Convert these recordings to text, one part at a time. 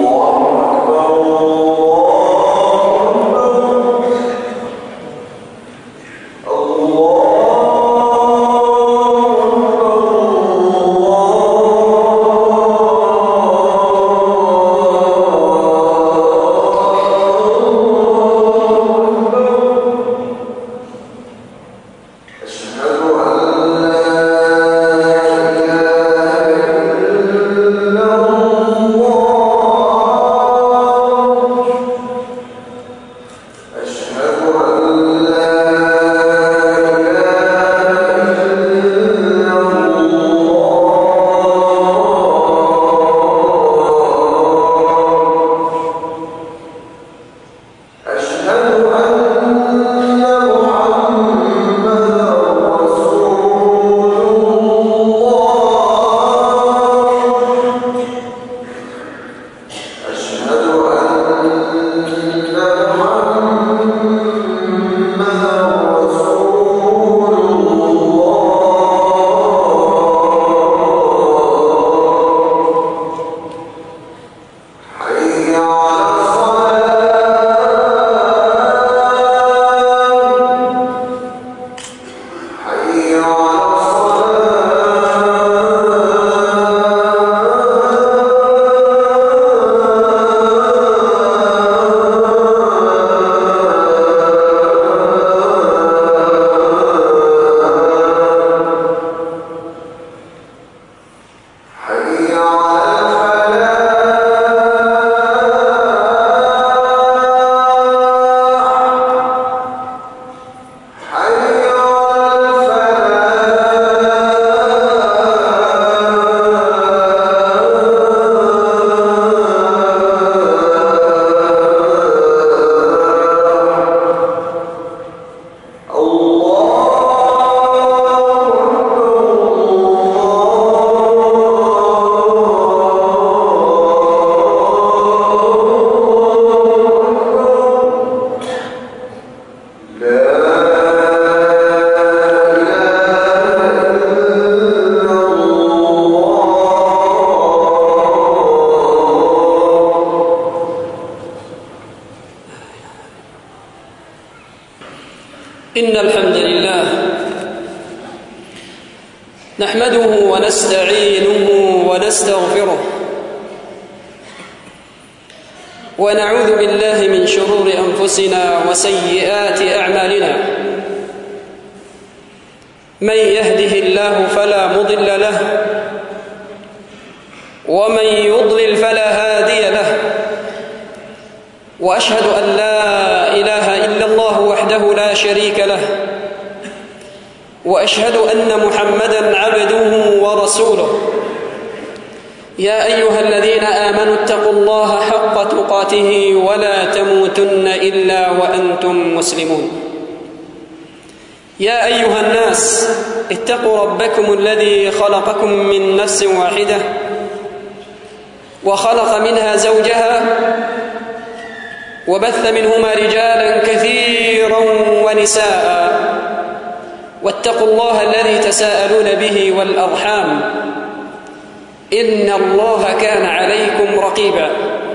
إن الحمد لله نحمده ونستعينه ونستغفره ونعوذ بالله من شرور أنفسنا وسيئات أعمالنا. من يهده الله فلا مضل له ومن يضلل فلا هادي له، وأشهد أن لا إله إلا الله وحده لا شريك له، وأشهد أن محمدًا عبده ورسوله. يا أيها الذين آمنوا اتقوا الله حق تقاته ولا تموتن إلا وأنتم مسلمون. يا أيها الناس اتقوا ربكم الذي خلقكم من نفس واحدة وخلق منها زوجها وبث منهما رجالا كثيرا ونساء، واتقوا الله الذي تساءلون به والأرحام إن الله كان عليكم رقيبا.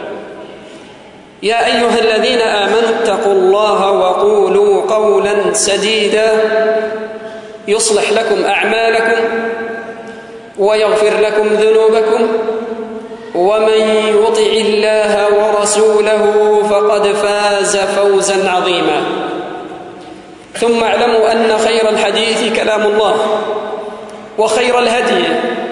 يا أيها الذين آمنوا اتقوا الله وقولوا قولا سديدا يصلح لكم أعمالكم ويغفر لكم ذنوبكم، ومن يطع الله ورسوله فقد فاز فوزا عظيما. ثم اعلموا أن خير الحديث كلام الله، وخير الهدي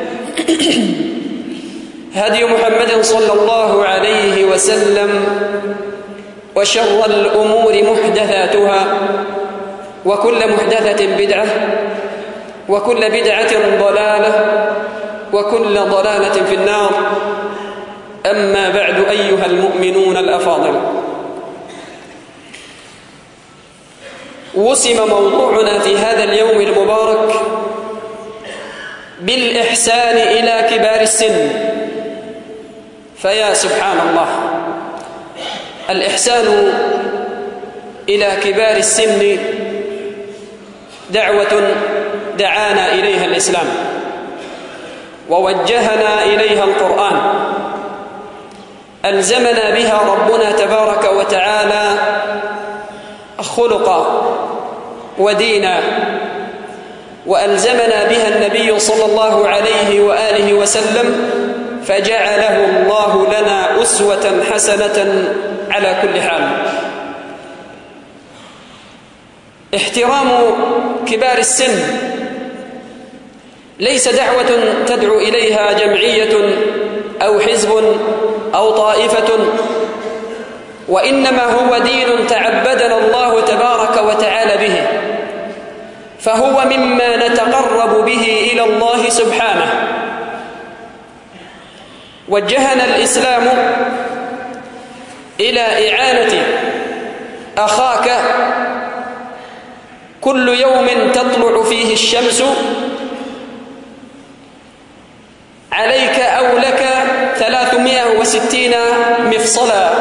هدي محمد صلى الله عليه وسلم، وشر الأمور محدثاتها، وكل محدثة بدعة، وكل بدعة ضلالة، وكل ضلالة في النار. أما بعد أيها المؤمنون الأفاضل، وسم موضوعنا في هذا اليوم المبارك بالإحسان إلى كبار السن. فيا سبحان الله، الإحسان إلى كبار السن دعوة دعانا إليها الإسلام ووجهنا إليها القرآن، ألزمنا بها ربنا تبارك وتعالى خلقا ودينا، وألزمنا بها النبي صلى الله عليه وآله وسلم، فجعله الله لنا أسوة حسنة على كل حال. احترام كبار السن ليس دعوة تدعو إليها جمعية أو حزب أو طائفة، وإنما هو دين تعبدنا الله تبارك وتعالى به، فهو مما نتقرب به إلى الله سبحانه. وجهنا الإسلام إلى إعانة أخاك كل يوم تطلع فيه الشمس، عليك أو لك 360 مفصلا،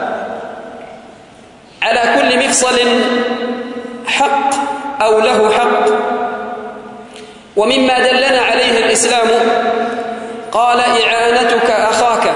على كل مفصل حق أو له حق. ومما دلنا عليه الإسلام قال إعانتك أخاك،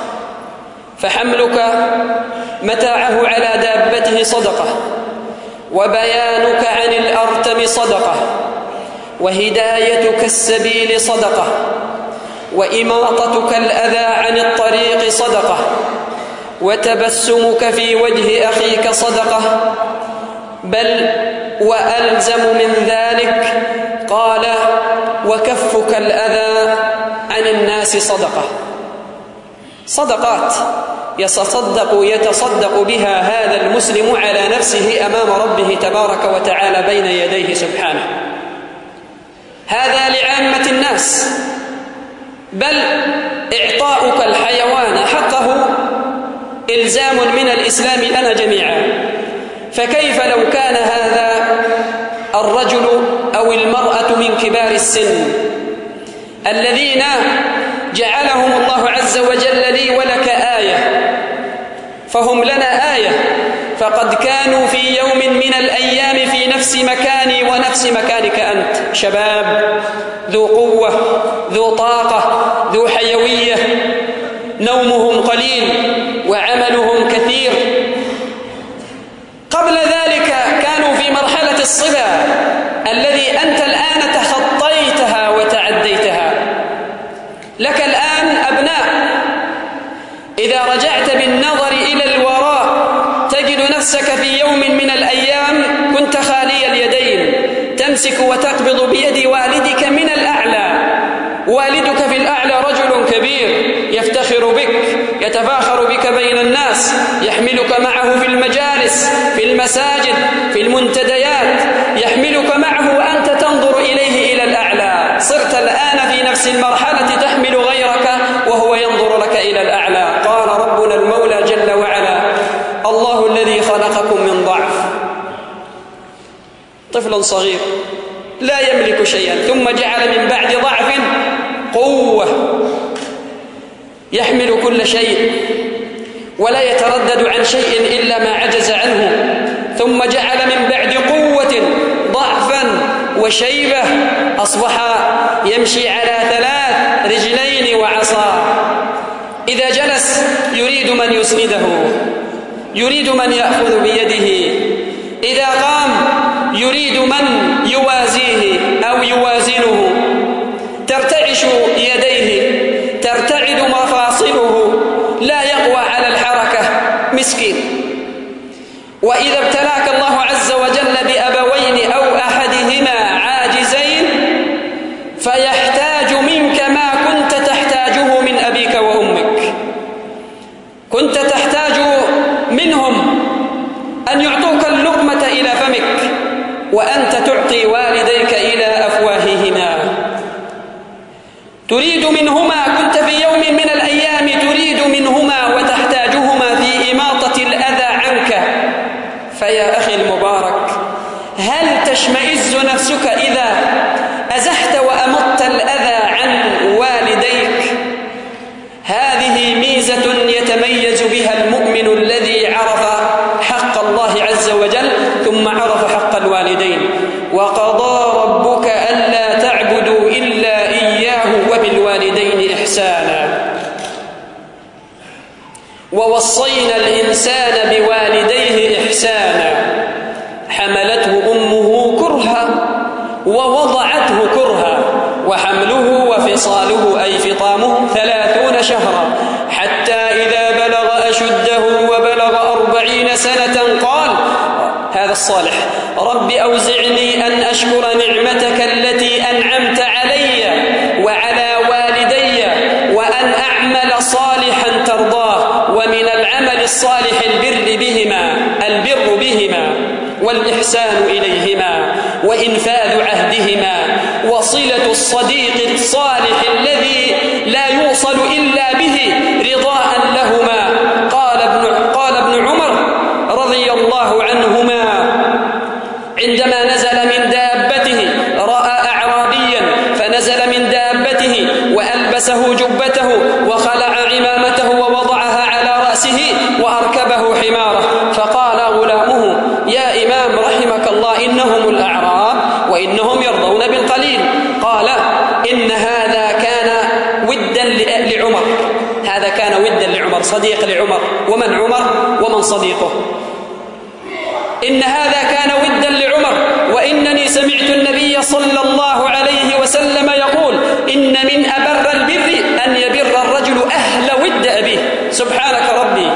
فحملك متاعه على دابته صدقة، وبيانك عن الأرتم صدقة، وهدايتك السبيل صدقة، وإماطتك الأذى عن الطريق صدقة، وتبسمك في وجه أخيك صدقة، بل وألزم من ذلك قال وكفك الأذى عن الناس صدقة. صدقات يتصدق بها هذا المسلم على نفسه أمام ربه تبارك وتعالى بين يديه سبحانه. هذا لعامة الناس، بل إعطاؤك الحيوان حقه إلزام من الإسلام لنا جميعا. فكيف لو كان هذا الرجل أو المرأة من كبار السن الذين جعلهم الله عز وجل لي ولك آية، فهم لنا آية، فقد كانوا في يوم من الأيام في نفس مكاني ونفس مكانك أنت، شباب ذو قوة ذو طاقة ذو حيوية، نومهم قليل وعملهم كثير. قبل ذلك كانوا في مرحلة الصبا الذي أنت الآن تخطيتها وتعديتها. لك الآن أبناء، إذا رجعت بالنظر إلى الوراء تجد نفسك في يوم من الأيام كنت خالي اليدين، تمسك وتقبض بيد والدك من الأعلى. والدك في الأعلى رجل كبير يفتخر بك، يتفاخر بك بين الناس، يحملك معه في المجالس، في المساجد، في المنتديات، يحملك معه وأنت تنظر إليه إلى الأعلى. صرت الآن في نفس المرحلة تحمل غيرك وهو ينظر لك إلى الأعلى. قال ربنا المولى جل وعلا: الله الذي خلقكم من ضعف، طفل صغير لا يملك شيئا، ثم جعل من بعد ضعف قوة، يحمل كل شيء ولا يتردد عن شيء إلا ما عجز عنه، ثم جعل من بعد قوة ضعفا وشيبة، أصبح يمشي على 3 رجلين وعصا. إذا جلس يريد من يسنده، يريد من يأخذ بيده، إذا قام يريد من يوازيه أو يوازنه. ترتعش يديه، ترتعد مفاصله، لا يقوى على الحركة، مسكين. وإذا ابتلاك الله عز وجل بأبوين أو أحدهما عاجزين فيحتاج منك ما كنت تحتاجه من أبيك وأمك. كنت تحتاج منهم أن يعطوك اللقمة إلى فمك، وأنت تعطي والديك إلى أفواههما. تريد منهما، كنت في يوم من الأيام تريد منهما وتحتاجهما في إماطة الأذى عنك. فيا أخي المبارك، هل تشمئز نفسك إذا أزحت وأمطت الأذى عن والديك؟ هذه ميزة يتميز بها المؤمن الذي عرف حق الله عز وجل ثم عرف حق الوالدين. وقضى ربك ألا تعبدوا إلا إياه وبالوالدين إحسانا. ووصينا الإنسان بوالديه إحسانا حملته أمه كرها ووضعته كرها وحمله وفصاله أي فطامه 30 شهرا حتى إذا بلغ أشده وبلغ 40 سنة قال هذا الصالح رب أوزعني أن أشكر نعمتك التي أنعمت علي وعلى والدي وأن أعمل صالحا ترضاه ومن العمل الصالح البر بهما والإحسان إليهما وإنفاذ عهدهما وصلة الصديق الصالح الذي لا يوصل إلا به رضاء لهما. قال ابن عمر رضي الله عنهما عندما نزل من دابته رأى أعرابيا فنزل من دابته وألبسه جبته وخلع عمامته ووضعها على رأسه وأركبه حماره فقال غلامه يا إمام رحمك الله إنهم الأعراب وإنهم يرضون بالقليل. قال إن هذا كان ودا لعمر، هذا كان ودا لعمر صديق لعمر. ومن عمر ومن صديقه؟ إن هذا كان ودا لعمر وإنني سمعت النبي صلى الله عليه وسلم يقول إن من أبر البر أن يبر الرجل أهل ود أبيه. سبحانك ربي.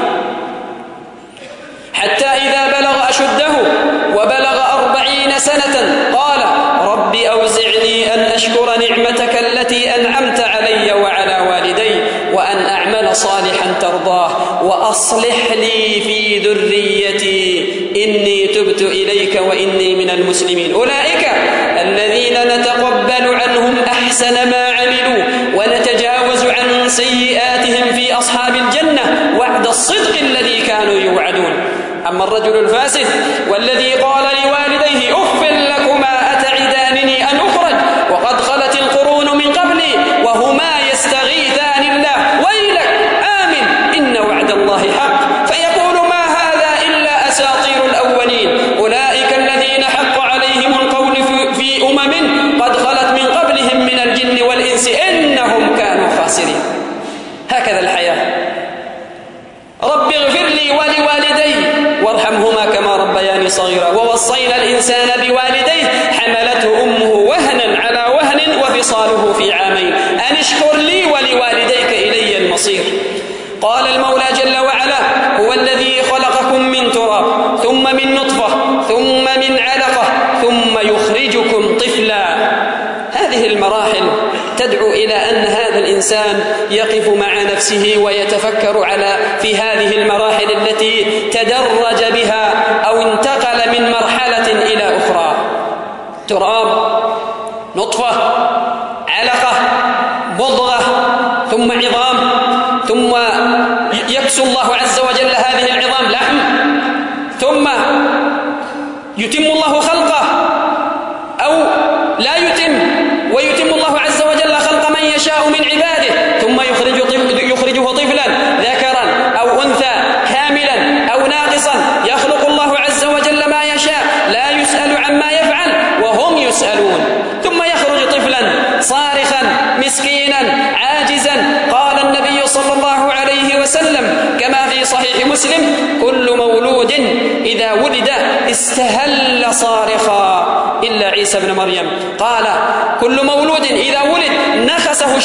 حتى إذا بلغ أشده وبلغ 40 سنة قال رب أوزعني أن أشكر نعمتك التي أنعمت علي وعلى والدي وأن أعمل صالحا ترضاه وأصلح لي في ذريتي إني تبت إليك وإني من المسلمين. أولئك الذين نتقبل عنهم أحسن ما عملوا ونتجاوز عن سيئاتهم في أصحاب الجنة وعد الصدق الذي كانوا يوعدون. أما الرجل الفاسد والذي قال لوالديه أف لكما أتعدانني أن أخرج وقد خلت القرون من قبلي وهما يستغيثان الله ويلك آمن إن وعد الله حق فيقول ما هذا إلا أساطير الأولين. أولئك الذين حق عليهم القول في قد خلت من قبلهم من الجن والإنس إنهم كانوا خاسرين. هكذا الحياة. رب اغفر لي ولوالدي وارحمهما كما ربياني صغيرا. ووصينا الإنسان بوالديه حملته أمه وهنا على وهن وفصاله في عامين أن اشكر لي ولوالديك إلي المصير. قال المولى جل وعلا هو الذي خلقكم من تراب ثم من نطفة ثم من علقة ثم يخرجكم طفلا. هذه المراحل تدعو إلى أن هذا الإنسان يقف مع نفسه ويتفكر في هذه المراحل التي تدرج بها أو انتقل من مرحلة إلى أخرى. تراب، نطفة، علقة، مضغة، ثم عظام، ثم يكسو الله عز وجل هذه العظام لحم، ثم يتم الله خلقه أو لا يتم ويتم الله عز وجل خلق من يشاء من عباده ثم يخرجه طفلا ذكرا أو أنثى كاملا أو ناقصا. يخلق الله عز وجل ما يشاء لا يسأل عما يفعل وهم يسألون. ثم يخرج طفلا صارخا مسكينا عاجزا. قال النبي صلى الله عليه وسلم كما في صحيح مسلم كل مولود إذا ولد استهل صارخا إلا عيسى بن مريم. قال كل مولود إذا ولد نخسه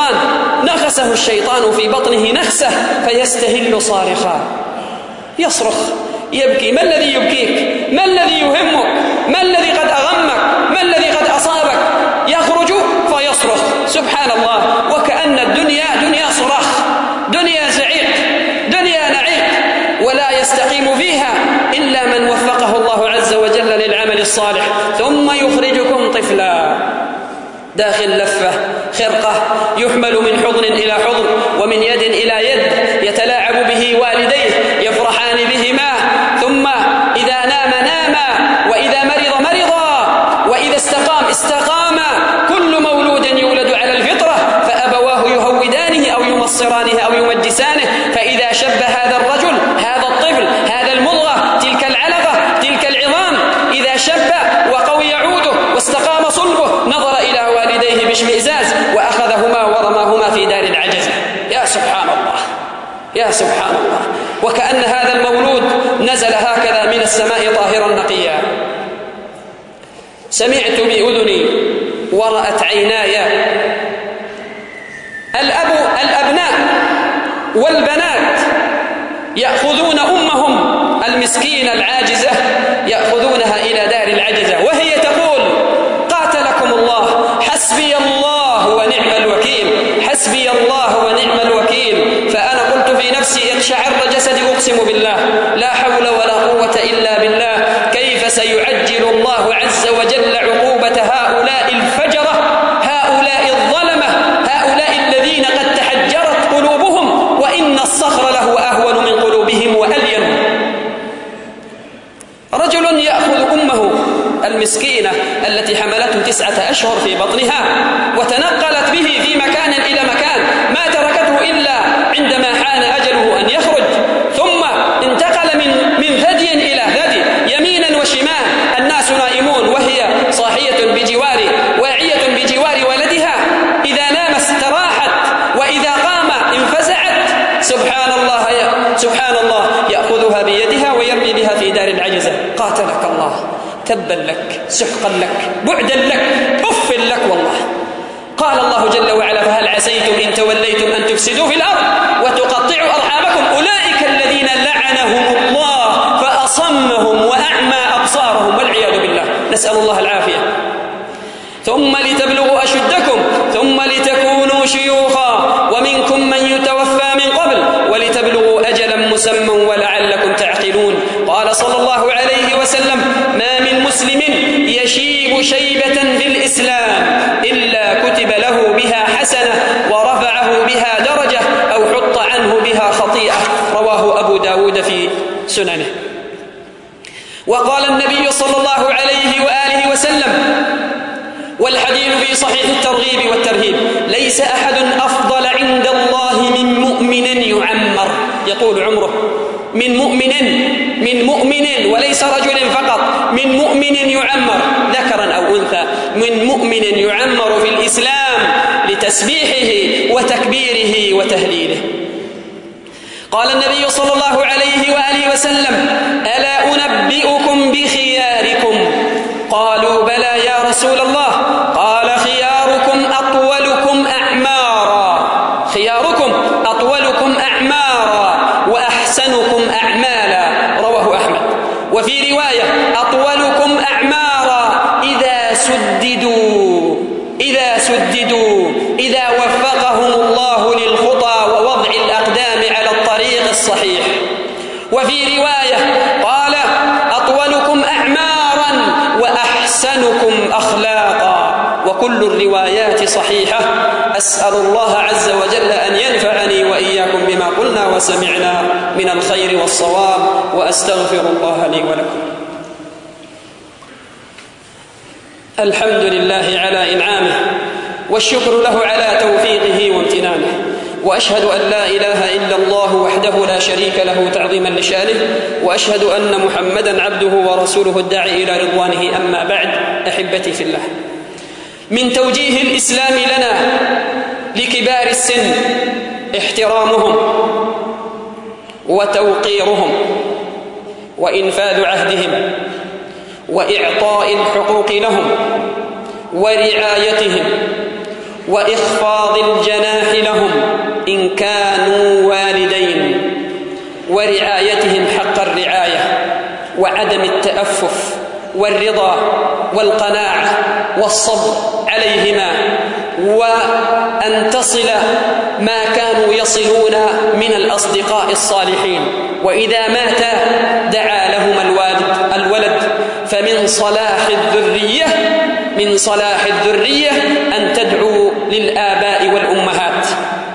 الشيطان في بطنه نخسة فيستهل صارخا يصرخ يبكي. ما الذي يبكيك؟ ما الذي يهمك؟ ما الذي قد أغمك؟ ما الذي قد أصابك؟ يخرج فيصرخ. سبحان الله. وكأن الدنيا دنيا صراخ، دنيا زعيق، دنيا نعيق، ولا يستقيم فيها إلا من وفقه الله عز وجل للعمل الصالح. ثم يخرجكم طفلا داخل لفة خرقة يحمل من حضن إلى حضن ومن يد إلى يد يتلاعب به والديه يفرحان بهما. ثم إذا نام وإذا مرض مرضا وإذا استقاما. كل مولود يولد على الفطرة فأبواه يهودانه أو يمصرانه أو يمجسانه. فإذا شب هذا الرجل هذا الطفل هذا المضغة تلك العلقة تلك العظام إذا شب وقوي عوده واستقام صلبه نظر إلى والديه باشمئزاز وأخذهما ورماهما في دار العجز. يا سبحان الله، يا سبحان الله، وكأن هذا المولود نزل هكذا من السماء طاهرا نقيا. سمعت بأذني ورأت عيناي الأبناء والبنات يأخذون أمهم المسكينة العاجزة، يأخذونها إلى دار العجزة وهي تقول: قاتلكم الله، حسبي الله ونعم الوكيل، حسبي الله ونعم الوكيل. فأنا قلت في نفسي: اقشعر جسدي، أقسم بالله لا حول ولا قوة إلا بالله، كيف سيعجل الله عز وجل عقوبة هؤلاء الفجرة، هؤلاء الظلمة، هؤلاء الذين قد تحجرت قلوبهم، وإن الصخر له أهون من قلوبهم وألين. رجل يأخذ أمه المسكينة التي حملته 9 أشهر في بطنها وتنقلت به في مكان إلى مكان، ما تركته إلا عندما حان أجله أن يخرج، ثم انتقل من ثدي إلى ثدي، يمينا وشمال، الناس نائمون وهي صاحية بجوار، واعية بجوار ولدها، إذا نام استراحت وإذا قام انفزعت. سبحان الله، سبحان الله، يأخذها بيدها ويرمي بها في دار العجزة. قاتلك الله، تبا لك، سحقا لك، بعدا لك، أف لك والله. قال الله جل وعلا: فهل عسيتم إن توليتم أن تفسدوا في الأرض وتقطعوا أرحامكم، أولئك الذين لعنهم الله فأصمهم وأعمى أبصارهم والعياذ بالله، نسأل الله العافية. ثم لتبلغوا أشدكم ثم لتكونوا شيوخا ومنكم من يتوفى من قبل ولتبلغوا أجلا مسمى ولعلكم تعقلون. قال صلى الله عليه وسلم: ما من مسلم يشيب شيبة في الإسلام إلا كتب له بها حسنة ورفعه بها درجة أو حط عنه بها خطيئة. رواه أبو داود في سننه. وقال النبي صلى الله عليه وآله وسلم، والحديث في صحيح الترغيب والترهيب: ليس أحد أفضل عند الله من مؤمن يعمر، يطول عمره، من مؤمن وليس رجل فقط، من مؤمن يعمر ذكرا أو أنثى، من مؤمن يعمر في الإسلام لتسبيحه وتكبيره وتهليله. قال النبي صلى الله عليه وآله وسلم: ألا أنبئكم بخياركم؟ قالوا: بلى يا رسول الله. قال: خياركم أطولكم أعمارا، خياركم أطولكم أعمارا وأحسنكم أعمالا. رواه أحمد. وفي رواية: أطولكم أعمارا إذا سددوا، إذا وفقهم الله للخطى ووضع الأقدام على الطريق الصحيح. وفي رواية قال: أطولكم أعمارا وأحسنكم أخلاقا. وكل الروايات صحيحة. أسأل الله عز وجل أن ينفعني وإياكم بما قلنا وسمعنا من الخير والصواب، وأستغفر الله لي ولكم. الحمد لله على إنعامه، والشكر له على توفيقه وامتنانه، وأشهد أن لا إله إلا الله وحده لا شريك له تعظيما لشانه، وأشهد أن محمدا عبده ورسوله الداعي إلى رضوانه. أما بعد، أحبتي في الله، من توجيه الإسلام لنا لكبار السن احترامهم وتوقيرهم وإنفاذ عهدهم وإعطاء الحقوق لهم ورعايتهم وإخفاض الجناح لهم إن كانوا والدين، ورعايتهم حق الرعاية، وعدم التأفف والرضا والقناعة والصبر عليهما، وأن تصل ما كانوا يصلون من الأصدقاء الصالحين. وإذا ماتا دعا لهما الولد، فمن صلاح الذرية أن تدعوا للآباء والأمهات،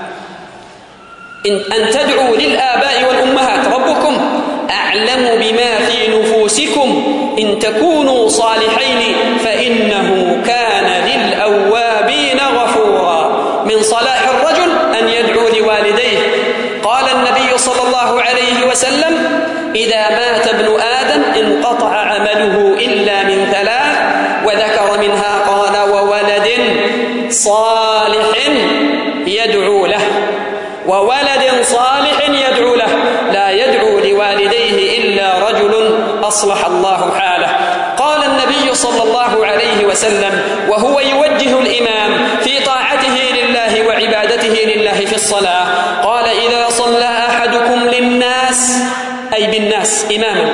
أن تدعوا للآباء والأمهات. ربكم أعلم بما في نفوسكم إن تكونوا صالحين فإنه كان للأوابين غفورا. من صلاح الرجل أن يدعو لوالديه. قال النبي صلى الله عليه وسلم: إذا مات ابن آدم انقطع عمله إلا من 3، وذكر منها قال: وولد صالح يدعو له، وولد صالح يدعو له، لا يدعو لوالديه إلا رجل أصلح الله حاله. قال النبي صلى الله عليه وسلم وهو يوجه الإمام في طاعته لله وعبادته لله في الصلاة، قال: إذا صلى أحدكم للناس، أي بالناس، إماما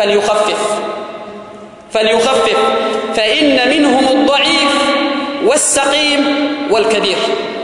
فليخفف فإن منهم الضعيف والسقيم والكبير.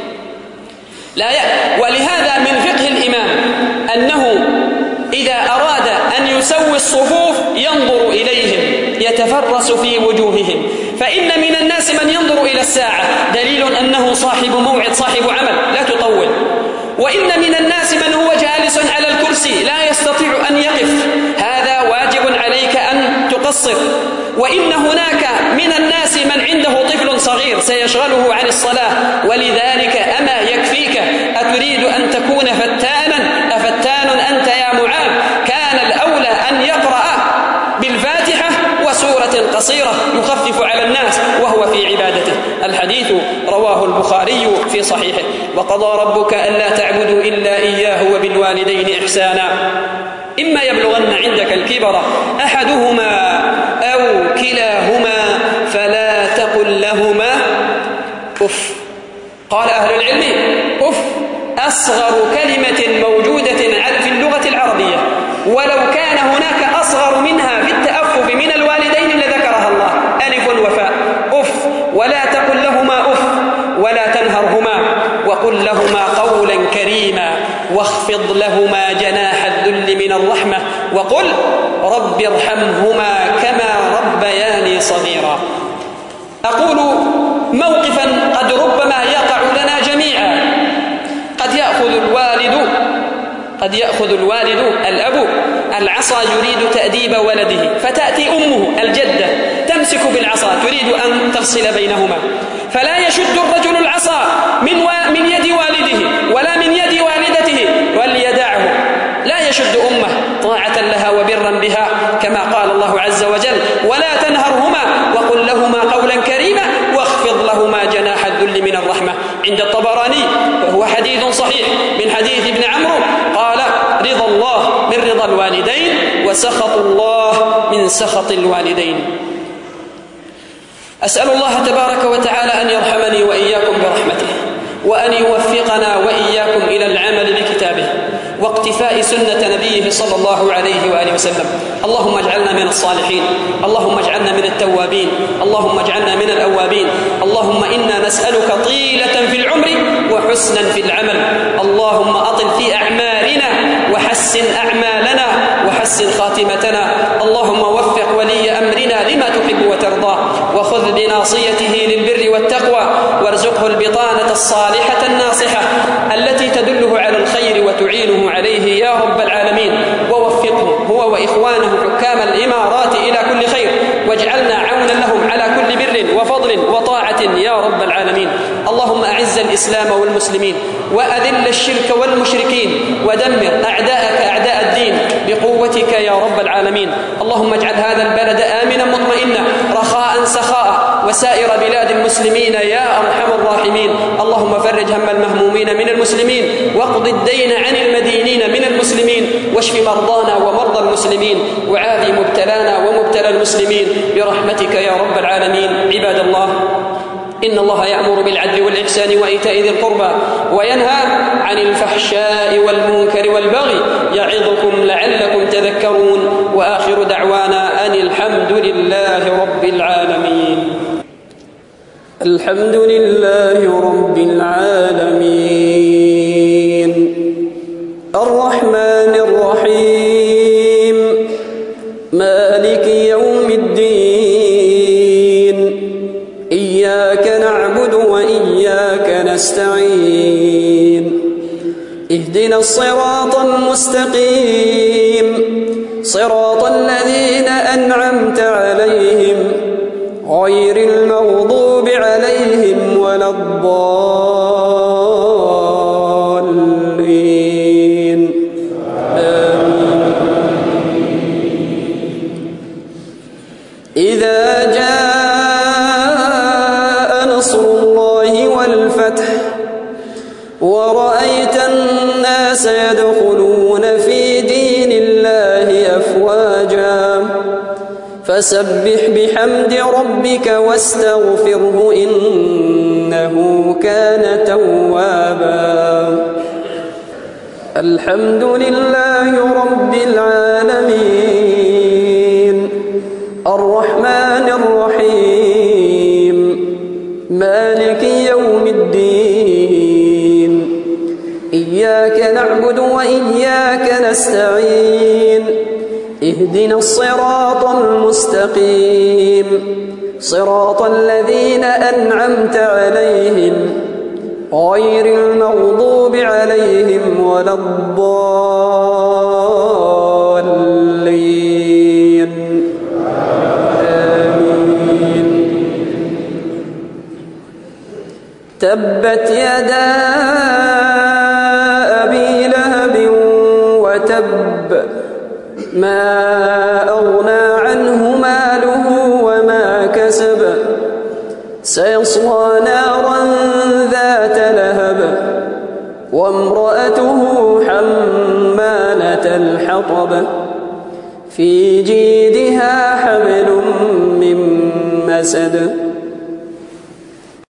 ولهذا من فقه الإمام أنه إذا أراد أن يسوي الصفوف ينظر إليهم يتفرس في وجوههم، فإن من الناس من ينظر إلى الساعة، دليل أنه صاحب موعد صاحب عمل، لا تطول. وإن من الناس من هو جالس على الكرسي لا يستطيع أن يقف، هذا واجب عليك أن تقصر. وإن هناك من الناس من عنده طفل صغير سيشغله عن الصلاة، ولذلك أما يكفيك؟ أتريد أن تكون فتانا؟ أفتان أنت يا معاذ؟ كان الأولى أن يقرأ بالفاتحة وسورة قصيرة يخفف على الناس وهو في عبادته. الحديث رواه البخاري في صحيحه. وقضى ربك ألا تعبدوا إلا إياه وبالوالدين إحسانا، إما يبلغن عندك الكبر أحدهما أو كلاهما فلا تقل لهما أف. قال أهل العلم: أف أصغر كلمة موجودة في اللغة العربية، ولو كان هناك أصغر منها في التأفف من الوالدين لذكرها الله، ألف وفاء. أف، ولا تقل لهما أف ولا تنهرهما، وقل لهما قولا كريما، واخفض لهما جناح الذل من الرحمة، وقل رب ارحمهما كما ربياني صغيرا. أقول موقفا قد ربما يقع لنا جميعا. قد يأخذ الوالد الأب العصا يريد تأديب ولده، فتأتي أمه الجدة تمسك بالعصا تريد أن تفصل بينهما، فلا يشد الرجل العصا من يد والده ولا من يد والدته، وليدعه، لا يشد أمه طاعة لها وبرا بها، كما قال الله عز وجل: ولا تنهرهما وقل لهما قولا كريما واخفض لهما جناح الذل من الرحمة. عند الطبراني وهو حديث صحيح من حديث ابن عمرو قال: رضا الله من رضا الوالدين وسخط الله من سخط الوالدين. أسأل الله تبارك وتعالى أن يرحمني وإياكم برحمته، وأن يوفقنا وإياكم إلى العمل بكتابه واقتفاء سنة نبيه صلى الله عليه وآله وسلم. اللهم اجعلنا من الصالحين، اللهم اجعلنا من التوابين، اللهم اجعلنا من الأوابين. اللهم إنا نسألك طيلة في العمر وحسنا في العمل. اللهم أطل في أعمالنا وحسن أعمالنا وحسن خاتمتنا. اللهم وفق ولي أمرنا لما تحب وترضى، وخذ بناصيته للبر والتقوى، وارزقه البطانة الصالحة الناصحة التي تدله على الخير وتعينه عليه يا رب العالمين. ووفقه هو وإخوانه حكام الإمارات إلى كل خير، واجعلنا عونا لهم على كل بر وفضل وطاعة يا رب العالمين. اللهم أعز الإسلام والمسلمين، وأذل الشرك والمشركين، ودمر أعداءك أعداء الدين بقوتك يا رب العالمين. اللهم اجعل هذا البلد آمنا مطمئنا رخاء سخاء، وسائر بلاد المسلمين يا أرحم الراحمين. اللهم فرج هم المهمومين من المسلمين، واقض الدين عن المدينين من المسلمين، واشف مرضانا ومرضى المسلمين، وعافي مبتلانا ومبتلى المسلمين برحمتك يا رب العالمين. عباد الله، إن الله يأمر بالعدل والإحسان وإيتاء ذي القربى، وينهى عن الفحشاء والمنكر والبغي، يعظكم لعلكم تذكرون. وآخر دعوانا أن الحمد لله رب العالمين. الحمد لله رب العالمين، الرحمن الرحيم، مالك يوم الدين، إياك نعبد وإياك نستعين، اهدنا الصراط المستقيم، صراط الذين أنعمت عليهم غير المغضوب عليهم ولا الضالين. إذا جاء نصر الله والفتح ورأيت الناس فسبح بحمد ربك واستغفره إنه كان توابا. الحمد لله رب العالمين الرحمن الرحيم مالك يوم الدين إياك نعبد وإياك نستعين اهدنا الصراط المستقيم صراط الذين أنعمت عليهم غير المغضوب عليهم ولا الضالين آمين. تبت يدا أبي لهب وتب ما أغنى عنه ماله وما كسب سيصلى نارا ذات لهب وامرأته حمالة الحطب في جيدها حبل من مسد